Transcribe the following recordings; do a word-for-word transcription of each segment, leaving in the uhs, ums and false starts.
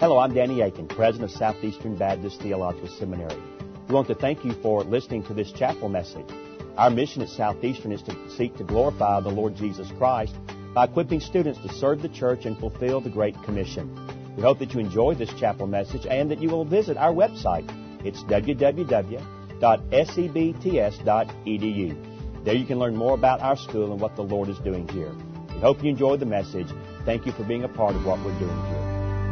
Hello, I'm Danny Aiken, President of Southeastern Baptist Theological Seminary. We want to thank you for listening to this chapel message. Our mission at Southeastern is to seek to glorify the Lord Jesus Christ by equipping students to serve the church and fulfill the Great Commission. We hope that you enjoy this chapel message and that you will visit our website. It's w w w dot s e b t s dot e d u. There you can learn more about our school and what the Lord is doing here. We hope you enjoyed the message. Thank you for being a part of what we're doing here.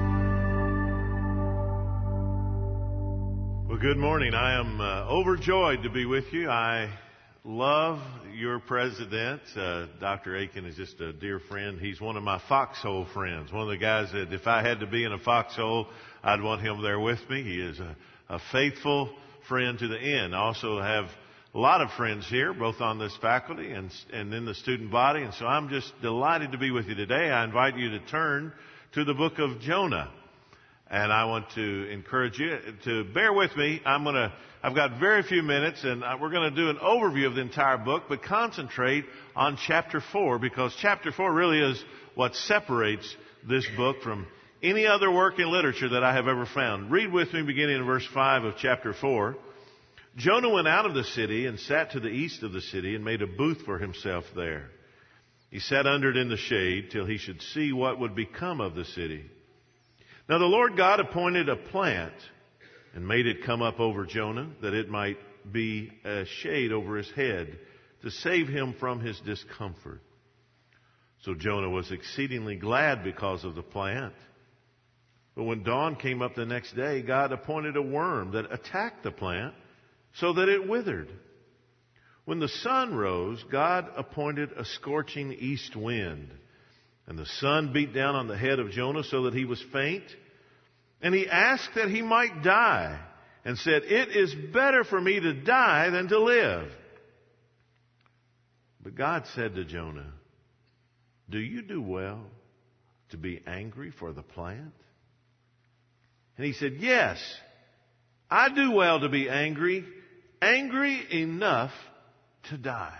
Well, good morning. I am uh, overjoyed to be with you. I love your president. Uh, Doctor Aiken is just a dear friend. He's one of my foxhole friends. One of the guys that if I had to be in a foxhole, I'd want him there with me. He is a, a faithful friend to the end. I also have a lot of friends here, both on this faculty and, and in the student body. And so I'm just delighted to be with you today. I invite you to turn to the book of Jonah. And I want to encourage you to bear with me. I'm going to, I've got very few minutes, and we're going to do an overview of the entire book, but concentrate on chapter four, because chapter four really is what separates this book from any other work in literature that I have ever found. Read with me beginning in verse five of chapter four. Jonah went out of the city and sat to the east of the city and made a booth for himself there. He sat under it in the shade till he should see what would become of the city. Now the Lord God appointed a plant and made it come up over Jonah, that it might be a shade over his head, to save him from his discomfort. So Jonah was exceedingly glad because of the plant. But when dawn came up the next day, God appointed a worm that attacked the plant, so that it withered. When the sun rose, God appointed a scorching east wind. And the sun beat down on the head of Jonah so that he was faint. And he asked that he might die, and said, "It is better for me to die than to live." But God said to Jonah, "Do you do well to be angry for the plant?" And he said, "Yes, I do well to be angry, angry enough to die."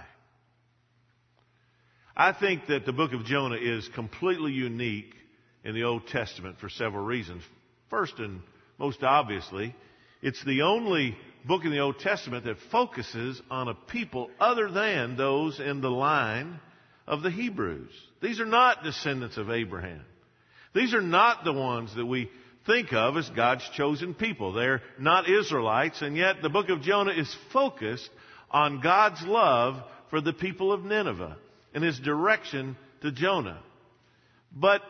I think that the book of Jonah is completely unique in the Old Testament for several reasons. First and most obviously, it's the only book in the Old Testament that focuses on a people other than those in the line of the Hebrews. These are not descendants of Abraham. These are not the ones that we think of as God's chosen people. They're not Israelites, and yet the book of Jonah is focused on God's love for the people of Nineveh and his direction to Jonah. But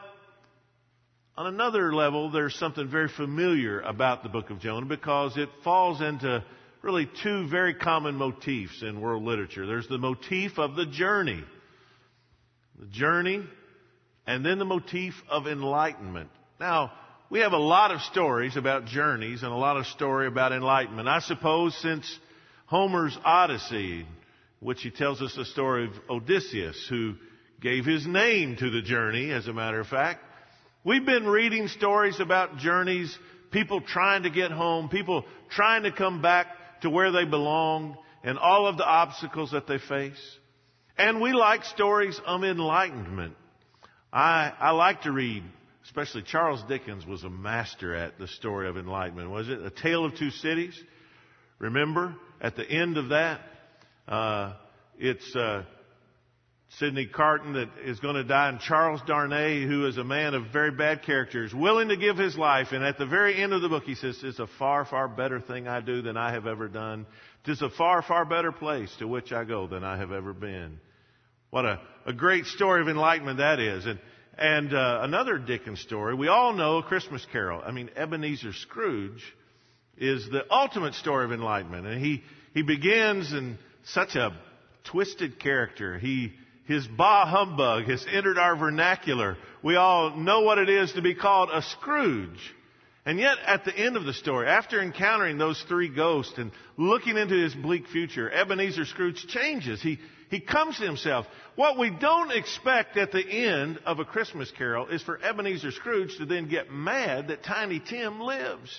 on another level, there's something very familiar about the book of Jonah, because it falls into really two very common motifs in world literature. There's the motif of the journey, the journey, and then the motif of enlightenment. Now, we have a lot of stories about journeys and a lot of story about enlightenment. I suppose since Homer's Odyssey, which he tells us the story of Odysseus, who gave his name to the journey, as a matter of fact. We've been reading stories about journeys, people trying to get home, people trying to come back to where they belong, and all of the obstacles that they face. And we like stories of enlightenment. I, I like to read, especially Charles Dickens was a master at the story of enlightenment, was it? A Tale of Two Cities. Remember, at the end of that, uh, it's uh, Sidney Carton that is going to die, and Charles Darnay, who is a man of very bad character, is willing to give his life. And at the very end of the book, he says, "It's a far, far better thing I do than I have ever done. 'Tis a far, far better place to which I go than I have ever been." What a, a great story of enlightenment that is. And And uh, another Dickens story, we all know A Christmas Carol. I mean, Ebenezer Scrooge is the ultimate story of enlightenment. And he, he begins in such a twisted character. He, his bah humbug has entered our vernacular. We all know what it is to be called a Scrooge. And yet at the end of the story, after encountering those three ghosts and looking into his bleak future, Ebenezer Scrooge changes. He He comes to himself. What we don't expect at the end of A Christmas Carol is for Ebenezer Scrooge to then get mad that Tiny Tim lives.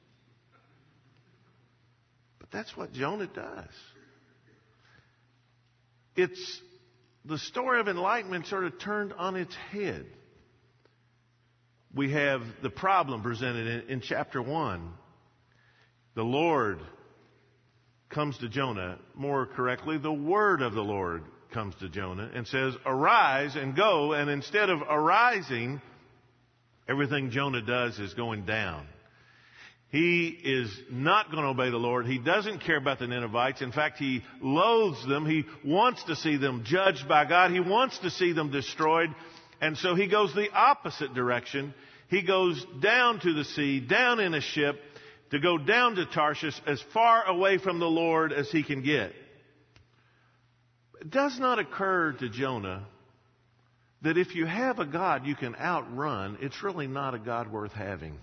But that's what Jonah does. It's the story of enlightenment sort of turned on its head. we have the problem presented in, in chapter one. The Lord comes to Jonah, more correctly, the word of the Lord comes to Jonah and says, arise and go. And instead of arising, everything Jonah does is going down. He is not going to obey the Lord. He doesn't care about the Ninevites. In fact, he loathes them. He wants to see them judged by God. He wants to see them destroyed. And so he goes the opposite direction. He goes down to the sea, down in a ship, to go down to Tarshish as far away from the Lord as he can get. It does not occur to Jonah that if you have a God you can outrun, it's really not a God worth having.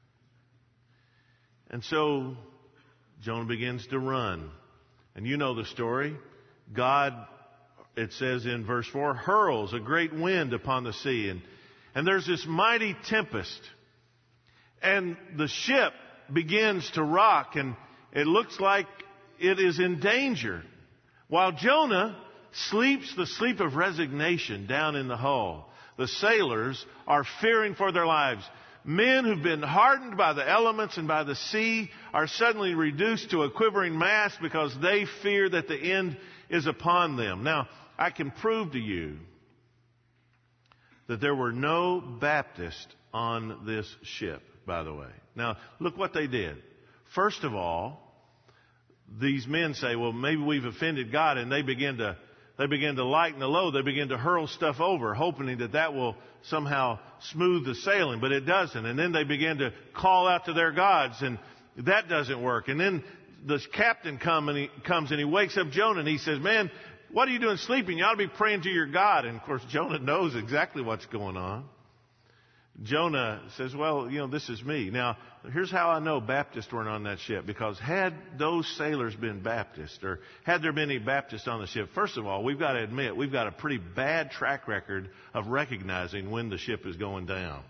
And so Jonah begins to run. And you know the story. God, it says in verse four, hurls a great wind upon the sea. And, and there's this mighty tempest. And the ship begins to rock, and it looks like it is in danger. While Jonah sleeps the sleep of resignation down in the hull, the sailors are fearing for their lives. Men who've been hardened by the elements and by the sea are suddenly reduced to a quivering mass because they fear that the end is upon them. Now, I can prove to you that there were no Baptists on this ship, by the way. Now, look what they did. First of all, these men say, well, maybe we've offended God, and they begin to they begin to lighten the load. They begin to hurl stuff over, hoping that that will somehow smooth the sailing, but it doesn't. And then they begin to call out to their gods, and that doesn't work. And then the captain come and he, comes and he wakes up Jonah, and he says, man, what are you doing sleeping? You ought to be praying to your God. And, of course, Jonah knows exactly what's going on. Jonah says, well, you know, this is me. Now, here's how I know Baptists weren't on that ship. Because had those sailors been Baptists, or had there been any Baptists on the ship, first of all, we've got to admit, we've got a pretty bad track record of recognizing when the ship is going down.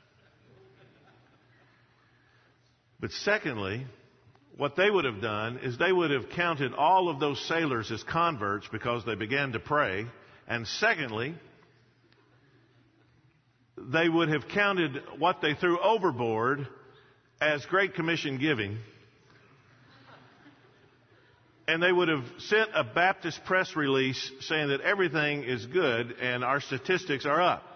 But secondly, what they would have done is they would have counted all of those sailors as converts because they began to pray. And secondly, they would have counted what they threw overboard as Great Commission giving. And they would have sent a Baptist press release saying that everything is good and our statistics are up.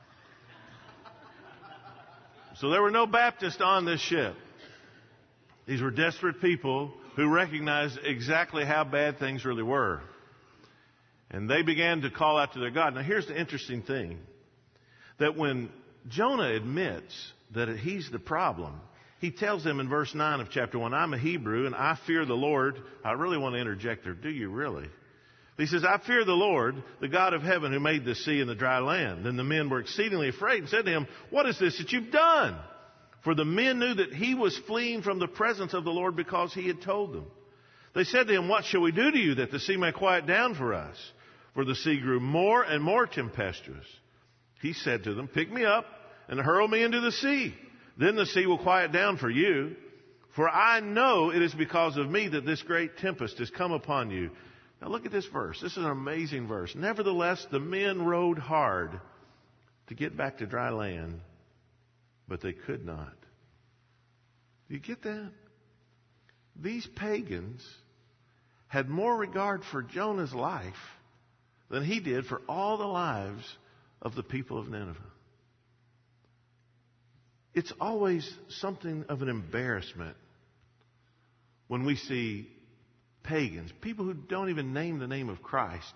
So there were no Baptists on this ship. These were desperate people who recognized exactly how bad things really were. And they began to call out to their God. Now here's the interesting thing. That when Jonah admits that he's the problem, he tells them in verse nine of chapter one, I'm a Hebrew and I fear the Lord. I really want to interject there. Do you really? He says, I fear the Lord, the God of heaven who made the sea and the dry land. Then the men were exceedingly afraid and said to him, what is this that you've done? For the men knew that he was fleeing from the presence of the Lord because he had told them. They said to him, what shall we do to you that the sea may quiet down for us? For the sea grew more and more tempestuous. He said to them, pick me up and hurl me into the sea. Then the sea will quiet down for you. For I know it is because of me that this great tempest has come upon you. Now look at this verse. This is an amazing verse. Nevertheless, the men rowed hard to get back to dry land, but they could not. Do you get that? These pagans had more regard for Jonah's life than he did for all the lives of the people of Nineveh. It's always something of an embarrassment when we see pagans, people who don't even name the name of Christ,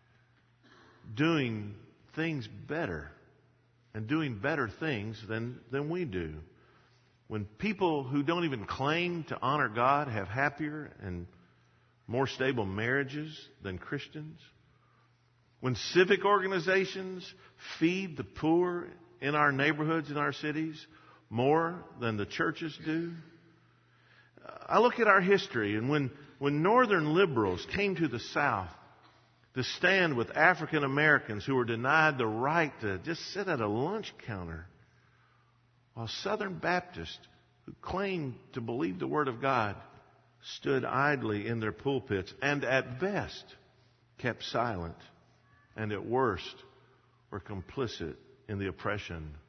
doing things better and doing better things than, than we do. When people who don't even claim to honor God have happier and more stable marriages than Christians. When civic organizations feed the poor in our neighborhoods, in our cities, more than the churches do. I look at our history, and when, when northern liberals came to the South to stand with African Americans who were denied the right to just sit at a lunch counter, while Southern Baptists who claimed to believe the Word of God stood idly in their pulpits and at best kept silent, and at worst were complicit in the oppression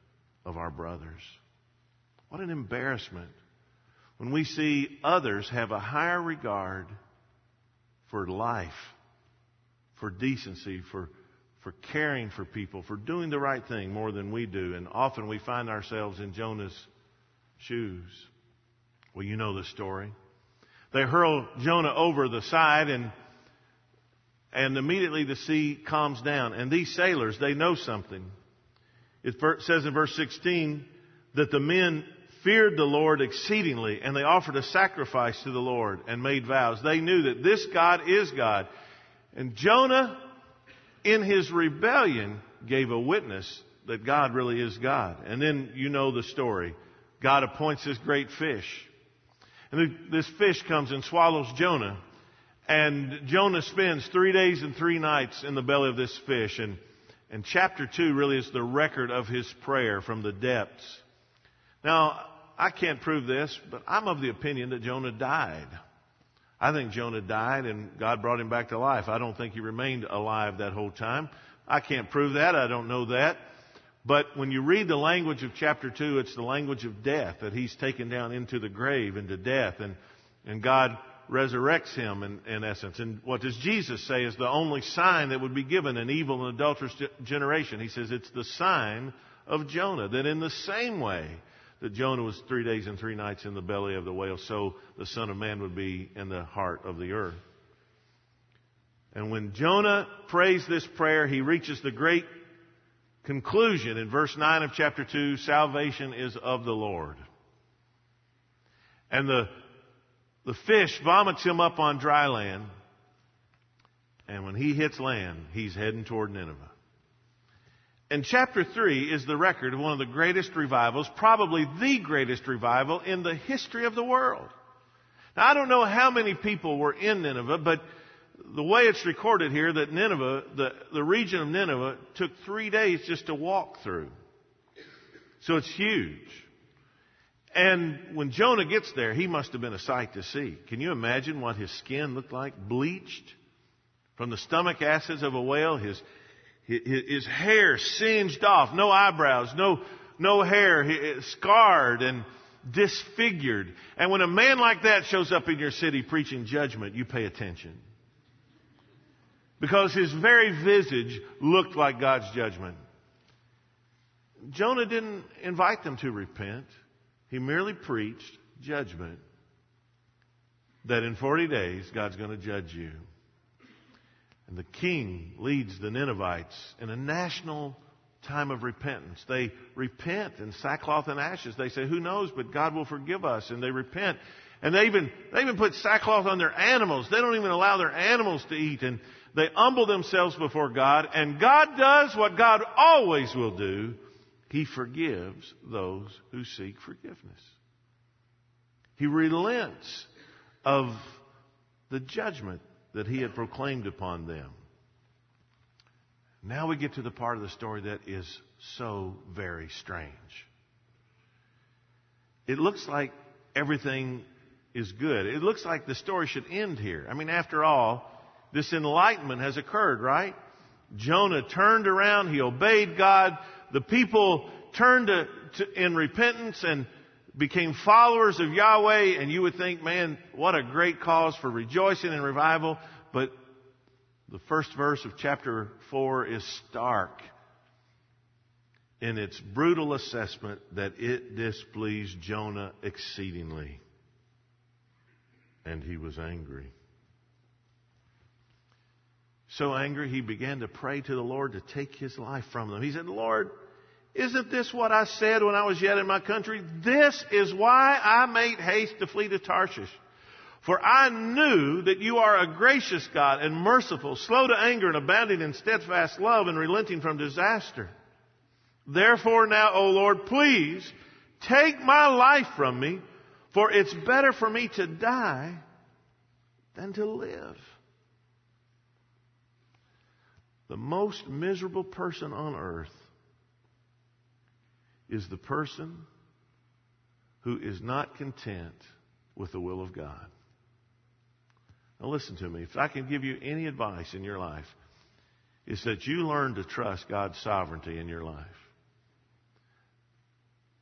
of our brothers. What an embarrassment when we see others have a higher regard for life, for decency, for, for caring for people, for doing the right thing more than we do. And often we find ourselves in Jonah's shoes. Well, you know the story. They hurl Jonah over the side, and and immediately the sea calms down. And these sailors, they know something. It says in verse sixteen that the men feared the Lord exceedingly, and they offered a sacrifice to the Lord and made vows. They knew that this God is God. And Jonah, in his rebellion, gave a witness that God really is God. And then you know the story. God appoints this great fish. And this fish comes and swallows Jonah. And Jonah spends three days and three nights in the belly of this fish. And, and chapter two really is the record of his prayer from the depths. Now, I can't prove this, but I'm of the opinion that Jonah died. I think Jonah died and God brought him back to life. I don't think he remained alive that whole time. I can't prove that. I don't know that. But when you read the language of chapter two, it's the language of death, that he's taken down into the grave, into death, and, and God resurrects him in, in essence. And what does Jesus say is the only sign that would be given an evil and adulterous generation? He says it's the sign of Jonah, that in the same way that Jonah was three days and three nights in the belly of the whale, so the Son of Man would be in the heart of the earth. And when Jonah prays this prayer, he reaches the great conclusion in verse nine of chapter two, salvation is of the Lord. And the, the fish vomits him up on dry land. And when he hits land, he's heading toward Nineveh. And chapter three is the record of one of the greatest revivals, probably the greatest revival in the history of the world. Now, I don't know how many people were in Nineveh, but the way it's recorded here that Nineveh, the, the region of Nineveh, took three days just to walk through. So it's huge. And when Jonah gets there, he must have been a sight to see. Can you imagine what his skin looked like? Bleached from the stomach acids of a whale. His His hair singed off, no eyebrows, no, no hair, scarred and disfigured. And when a man like that shows up in your city preaching judgment, you pay attention. Because his very visage looked like God's judgment. Jonah didn't invite them to repent. He merely preached judgment. That in forty days, God's going to judge you. And the king leads the Ninevites in a national time of repentance. They repent in sackcloth and ashes. They say, who knows, but God will forgive us. And they repent. And they even, they even put sackcloth on their animals. They don't even allow their animals to eat. And they humble themselves before God. And God does what God always will do. He forgives those who seek forgiveness. He relents of the judgment that he had proclaimed upon them. Now we get to the part of the story that is so very strange. It looks like everything is good. It looks like the story should end here. I mean, after all, this enlightenment has occurred, right? Jonah turned around. He obeyed God. The people turned to, to, in repentance and became followers of Yahweh, and you would think, man, what a great cause for rejoicing and revival. But the first verse of chapter four is stark in its brutal assessment that it displeased Jonah exceedingly. And he was angry. So angry, he began to pray to the Lord to take his life from them. He said, Lord, isn't this what I said when I was yet in my country? This is why I made haste to flee to Tarshish. For I knew that you are a gracious God and merciful, slow to anger and abounding in steadfast love and relenting from disaster. Therefore now, O Lord, please take my life from me, for it's better for me to die than to live. The most miserable person on earth is the person who is not content with the will of God. Now listen to me. If I can give you any advice in your life, it's that you learn to trust God's sovereignty in your life.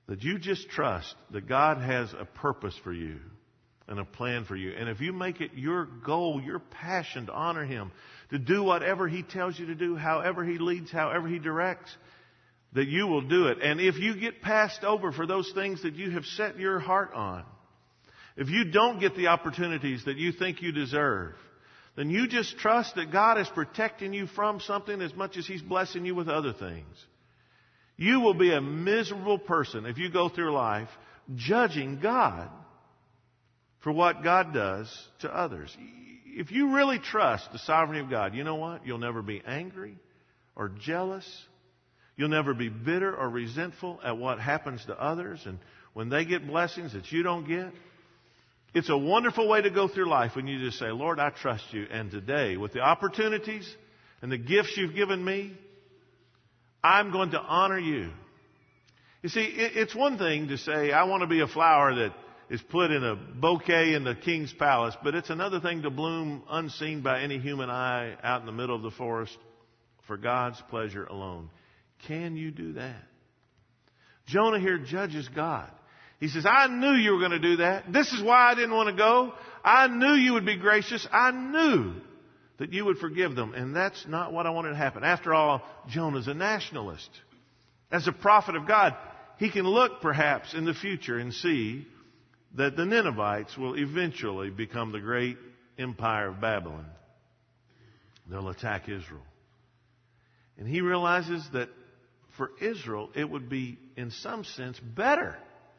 that you just trust that God has a purpose for you and a plan for you. And if you make it your goal, your passion to honor Him, to do whatever He tells you to do, however He leads, however He directs, that you will do it. And if you get passed over for those things that you have set your heart on, if you don't get the opportunities that you think you deserve, then you just trust that God is protecting you from something as much as He's blessing you with other things. You will be a miserable person if you go through life judging God for what God does to others. If you really trust the sovereignty of God, you know what? You'll never be angry or jealous. You'll never be bitter or resentful at what happens to others and when they get blessings that you don't get. It's a wonderful way to go through life when you just say, Lord, I trust you. And today, with the opportunities and the gifts you've given me, I'm going to honor you. You see, it's one thing to say, I want to be a flower that is put in a bouquet in the king's palace, but it's another thing to bloom unseen by any human eye out in the middle of the forest for God's pleasure alone. Can you do that? Jonah here judges God. He says, I knew you were going to do that. This is why I didn't want to go. I knew you would be gracious. I knew that you would forgive them. And that's not what I wanted to happen. After all, Jonah's a nationalist. As a prophet of God, he can look perhaps in the future and see that the Ninevites will eventually become the great empire of Babylon. They'll attack Israel. And he realizes that for Israel, it would be, in some sense, better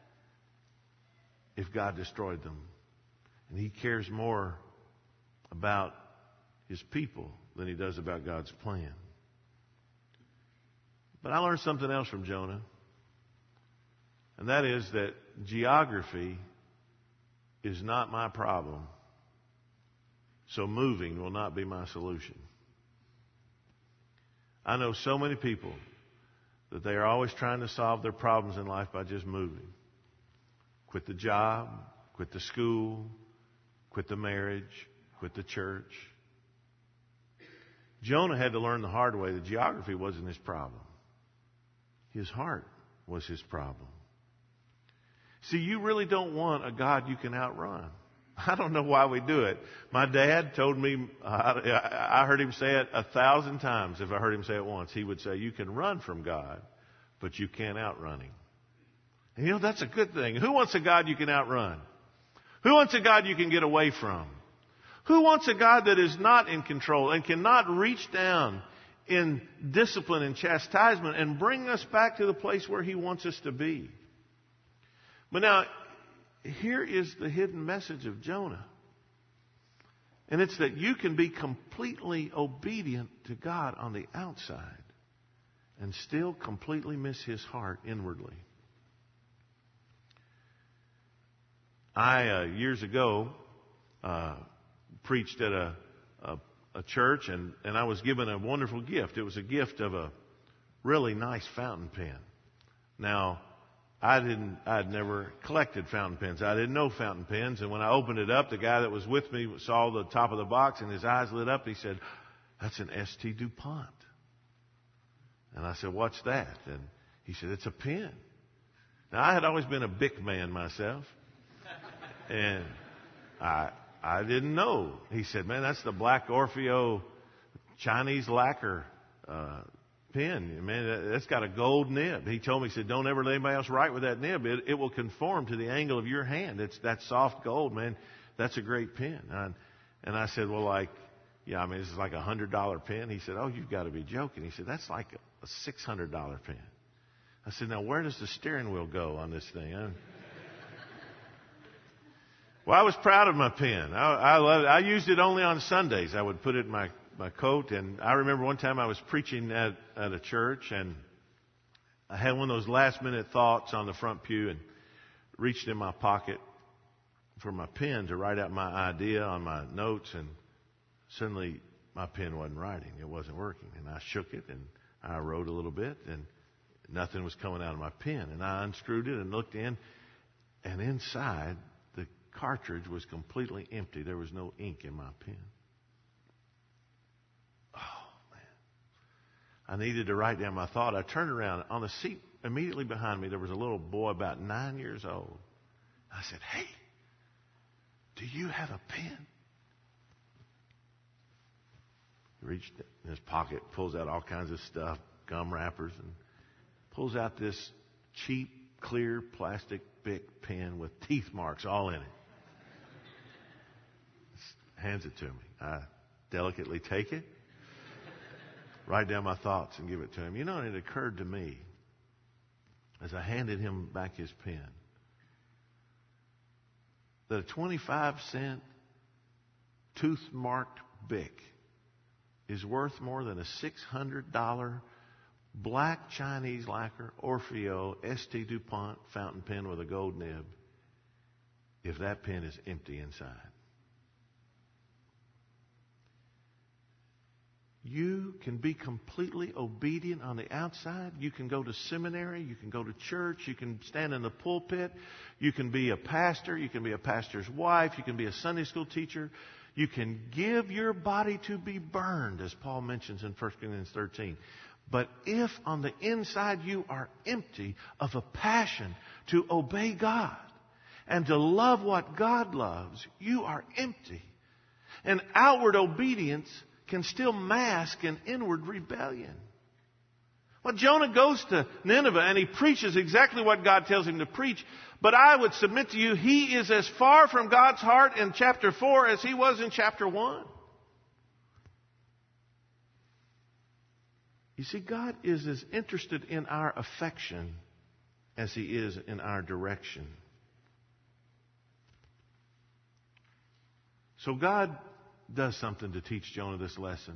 if God destroyed them. And he cares more about his people than he does about God's plan. But I learned something else from Jonah. And that is that geography is not my problem. So moving will not be my solution. I know so many people that they are always trying to solve their problems in life by just moving. Quit the job, quit the school, quit the marriage, quit the church. Jonah had to learn the hard way that geography wasn't his problem. His heart was his problem. See, you really don't want a God you can outrun. I don't know why we do it. My dad told me, uh, I heard him say it a thousand times. If I heard him say it once, he would say, you can run from God, but you can't outrun Him. And you know, that's a good thing. Who wants a God you can outrun? Who wants a God you can get away from? Who wants a God that is not in control and cannot reach down in discipline and chastisement and bring us back to the place where He wants us to be? But now, here is the hidden message of Jonah. And it's that you can be completely obedient to God on the outside and still completely miss His heart inwardly. I, uh, years ago, uh, preached at a, a, a church, and, and I was given a wonderful gift. It was a gift of a really nice fountain pen. Now, I didn't, I'd never collected fountain pens. I didn't know fountain pens. And when I opened it up, the guy that was with me saw the top of the box and his eyes lit up. He said, that's an S T DuPont. And I said, what's that? And he said, it's a pen. Now, I had always been a Bic man myself. And I, I didn't know. He said, man, that's the black Orfeo Chinese lacquer, uh, pen. Man, that's got a gold nib. He told me, he said, don't ever let anybody else write with that nib. It, it will conform to the angle of your hand. It's that soft gold, man. That's a great pen. And, and I said, well, like, yeah, I mean, this is like a one hundred dollar pen. He said, oh, you've got to be joking. He said, that's like a, a six hundred dollar pen. I said, now, where does the steering wheel go on this thing? I, well, I was proud of my pen. I, I loved it. I used it only on Sundays. I would put it in my my coat. And I remember one time I was preaching at, at a church, and I had one of those last minute thoughts on the front pew and reached in my pocket for my pen to write out my idea on my notes, and suddenly my pen wasn't writing. It wasn't working. And I shook it and I wrote a little bit, and nothing was coming out of my pen. And I unscrewed it and looked in, and inside the cartridge was completely empty. There was no ink in my pen. I needed to write down my thought. I turned around. On the seat immediately behind me, there was a little boy about nine years old. I said, "Hey, do you have a pen?" He reached in his pocket, pulls out all kinds of stuff, gum wrappers, and pulls out this cheap, clear plastic Bic pen with teeth marks all in it. Hands it to me. I delicately take it, write down my thoughts, and give it to him. You know, and it occurred to me as I handed him back his pen that a twenty-five cent tooth-marked Bic is worth more than a six hundred dollars black Chinese lacquer Orfeo S T DuPont fountain pen with a gold nib if that pen is empty inside. You can be completely obedient on the outside. You can go to seminary. You can go to church. You can stand in the pulpit. You can be a pastor. You can be a pastor's wife. You can be a Sunday school teacher. You can give your body to be burned, as Paul mentions in First Corinthians thirteen. But if on the inside you are empty of a passion to obey God and to love what God loves, you are empty. And outward obedience can still mask an inward rebellion. Well, Jonah goes to Nineveh and he preaches exactly what God tells him to preach. But I would submit to you, he is as far from God's heart in chapter four as he was in chapter one. You see, God is as interested in our affection as he is in our direction. So God does something to teach Jonah this lesson.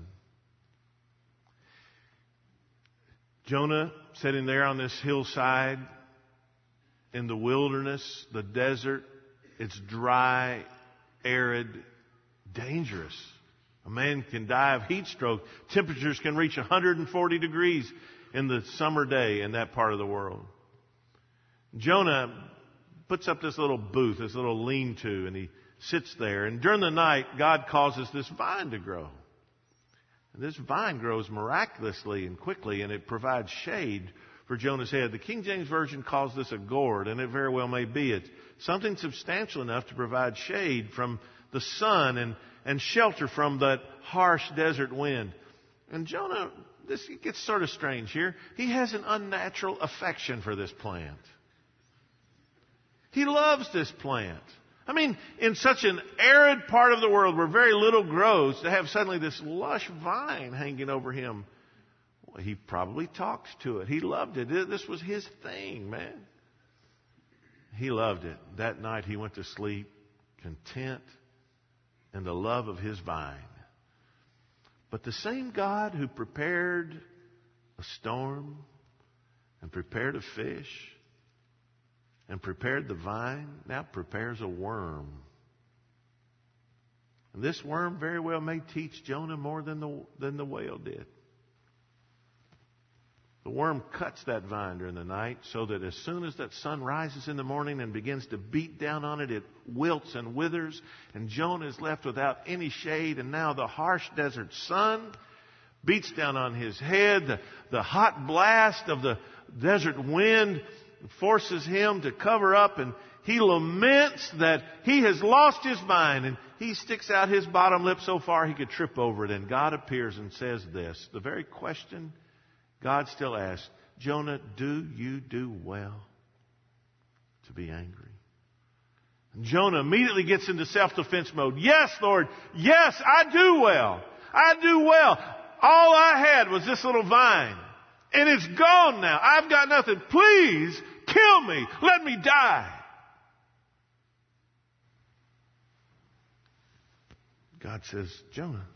Jonah sitting there on this hillside in the wilderness, the desert. It's dry, arid, dangerous. A man can die of heat stroke. Temperatures can reach one hundred forty degrees in the summer day in that part of the world. Jonah puts up this little booth, this little lean-to, and he sits there. And during the night, God causes this vine to grow. And this vine grows miraculously and quickly, and it provides shade for Jonah's head. The King James Version calls this a gourd, and it very well may be. It's something substantial enough to provide shade from the sun and, and shelter from that harsh desert wind. And Jonah, this gets sort of strange here. He has an unnatural affection for this plant. He loves this plant. I mean, in such an arid part of the world where very little grows, to have suddenly this lush vine hanging over him, well, he probably talks to it. He loved it. This was his thing, man. He loved it. That night he went to sleep content in the love of his vine. But the same God who prepared a storm and prepared a fish and prepared the vine, now prepares a worm. And this worm very well may teach Jonah more than the, than the whale did. The worm cuts that vine during the night so that as soon as that sun rises in the morning and begins to beat down on it, it wilts and withers, and Jonah is left without any shade. And now the harsh desert sun beats down on his head. The, the hot blast of the desert wind forces him to cover up, and he laments that he has lost his vine, and he sticks out his bottom lip so far he could trip over it. And God appears and says this, the very question God still asks, Jonah, do you do well to be angry? And Jonah immediately gets into self-defense mode. Yes, Lord, yes, I do well. I do well. All I had was this little vine, and it's gone now. I've got nothing. Please kill me. Let me die. God says, Jonah,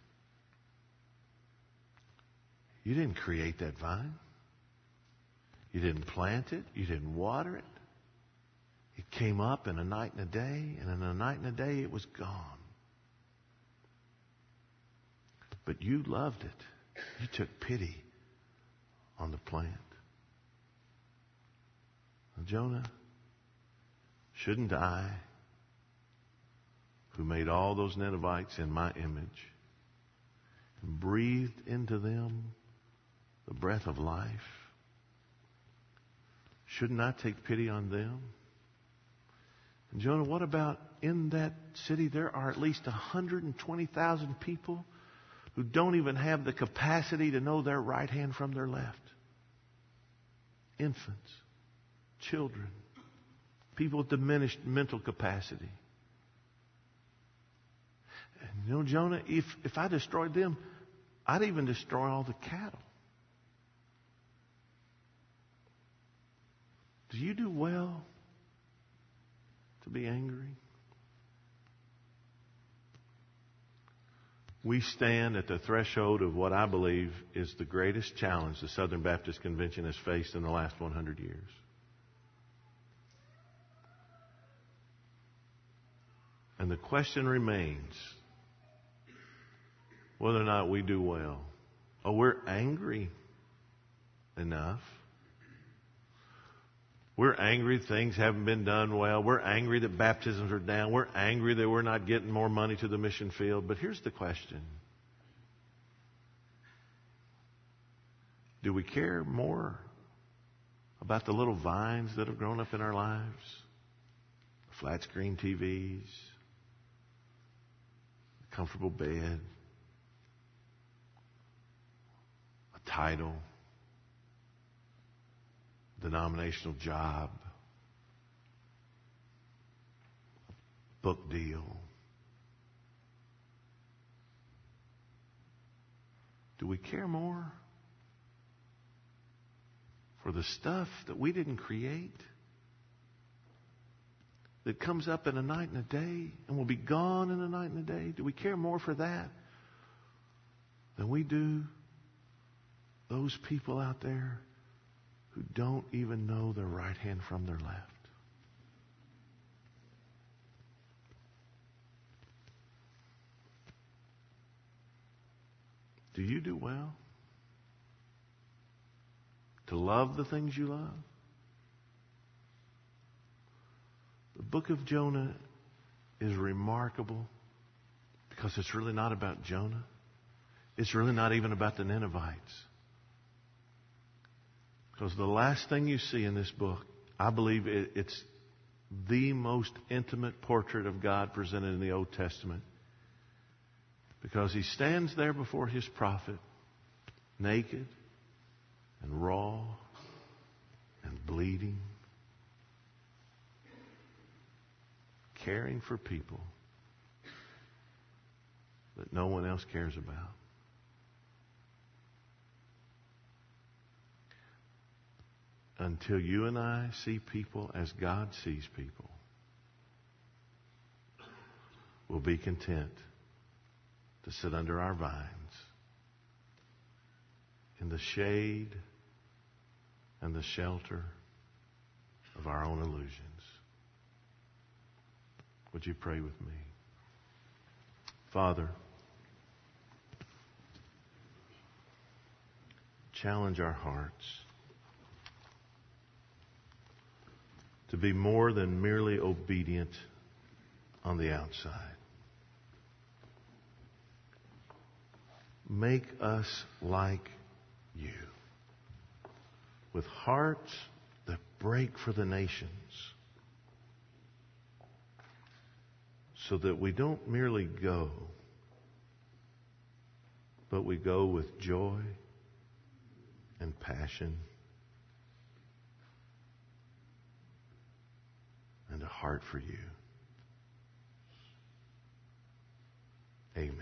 you didn't create that vine. You didn't plant it. You didn't water it. It came up in a night and a day, and in a night and a day it was gone. But you loved it. You took pity on the plant. Jonah, shouldn't I, who made all those Ninevites in my image and breathed into them the breath of life, shouldn't I take pity on them? And Jonah, what about in that city there are at least one hundred twenty thousand people who don't even have the capacity to know their right hand from their left? Infants, children, people with diminished mental capacity. And you know, Jonah, if, if I destroyed them, I'd even destroy all the cattle. Do you do well to be angry? We stand at the threshold of what I believe is the greatest challenge the Southern Baptist Convention has faced in the last one hundred years. And the question remains whether or not we do well. Oh, we're angry enough. We're angry things haven't been done well. We're angry that baptisms are down. We're angry that we're not getting more money to the mission field. But here's the question. Do we care more about the little vines that have grown up in our lives? Flat screen T Vs, a comfortable bed, a title, denominational job, book deal. Do we care more for the stuff that we didn't create, that comes up in a night and a day and will be gone in a night and a day? Do we care more for that than we do those people out there who don't even know their right hand from their left? Do you do well to love the things you love? The book of Jonah is remarkable because it's really not about Jonah. It's really not even about the Ninevites. Because the last thing you see in this book, I believe it, it's the most intimate portrait of God presented in the Old Testament. Because he stands there before his prophet, naked and raw and bleeding, caring for people that no one else cares about. Until you and I see people as God sees people, we'll be content to sit under our vines in the shade and the shelter of our own illusions. Would you pray with me? Father, challenge our hearts to be more than merely obedient on the outside. Make us like you, with hearts that break for the nations, so that we don't merely go, but we go with joy and passion and a heart for you. Amen.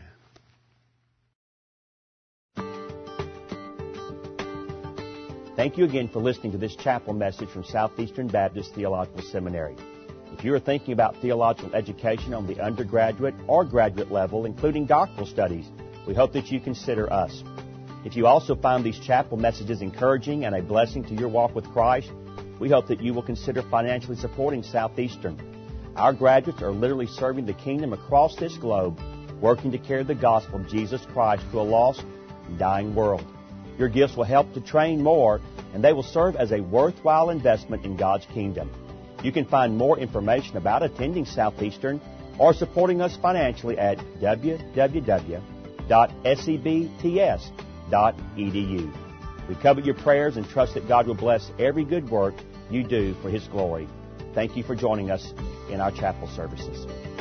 Thank you again for listening to this chapel message from Southeastern Baptist Theological Seminary. If you are thinking about theological education on the undergraduate or graduate level, including doctoral studies, we hope that you consider us. If you also find these chapel messages encouraging and a blessing to your walk with Christ, we hope that you will consider financially supporting Southeastern. Our graduates are literally serving the kingdom across this globe, working to carry the gospel of Jesus Christ to a lost and dying world. Your gifts will help to train more, and they will serve as a worthwhile investment in God's kingdom. You can find more information about attending Southeastern or supporting us financially at w w w dot s e b t s dot e d u. We covet your prayers and trust that God will bless every good work you do for His glory. Thank you for joining us in our chapel services.